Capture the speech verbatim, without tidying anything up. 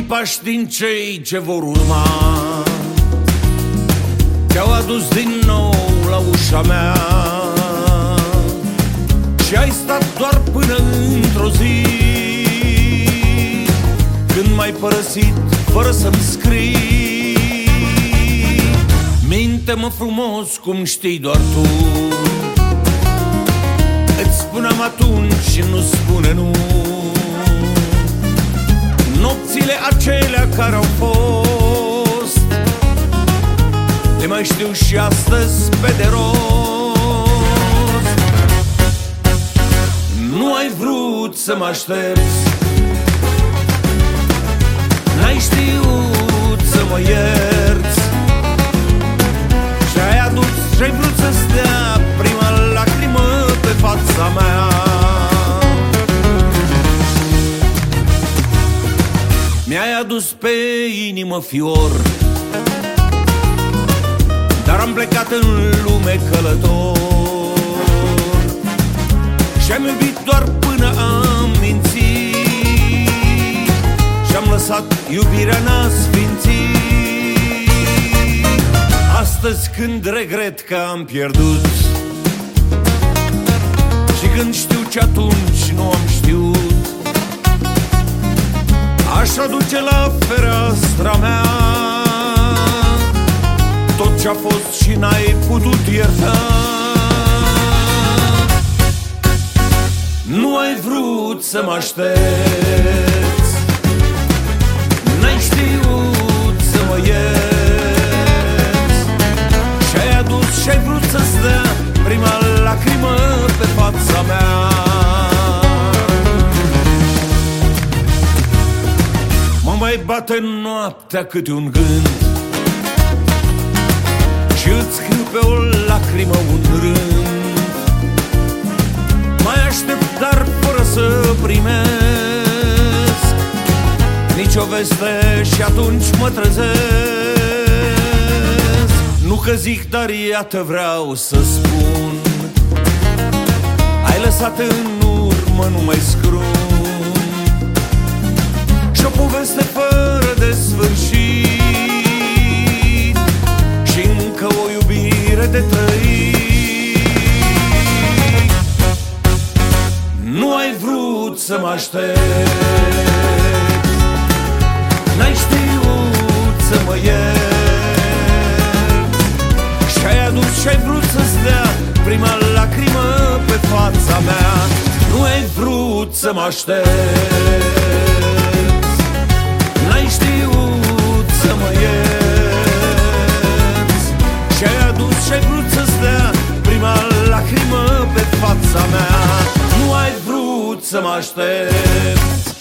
pași din cei ce vor urma te-au adus din nou la ușa mea și ai stat doar până într-o zi când m-ai părăsit fără să-mi scrii. Minte-mă frumos cum știi doar tu, îți spuneam atunci și nu spune nu. Nopțile acelea care au fost le mai știu și astăzi pe de rost. Nu ai vrut să mă aștepți, n-ai știut să mă ierți și-ai adus ce-ai vrut să stea prima lacrimă pe fața mea. Mi-ai adus pe inimă fior, dar am plecat în lume călător și-am iubit doar până am mințit și-am lăsat iubirea n-a sfințit. Astăzi când regret că am pierdut și când știu ce atunci nu am știut, aș aduce la fereastra mea tot ce-a fost și n-ai putut ierta. Nu ai vrut să mă aștepți, n-ai știut să mă ierți și-ai adus și-ai vrut să stea prima lacrimă pe fața mea. Mă mai bate noaptea câte un gând și îți scriu pe o lacrimă un rând. Mai aștept, dar fără să primesc nici o veste și atunci mă trezesc. Nu că zic, dar iată vreau să spun, ai lăsat în urmă numai scrum și o poveste fără de sfârșit și încă o iubire de trăit. Nu ai vrut să mă aștepți, n-ai știut să mă ierți și-ai adus și-ai vrut să stea prima lacrimă pe fața mea. Nu ai vrut să mă aștepți, n-ai știut să mă ierți și-ai adus și-ai vrut să stea prima lacrimă pe fața mea. Nu ai vrut să mă aștepți.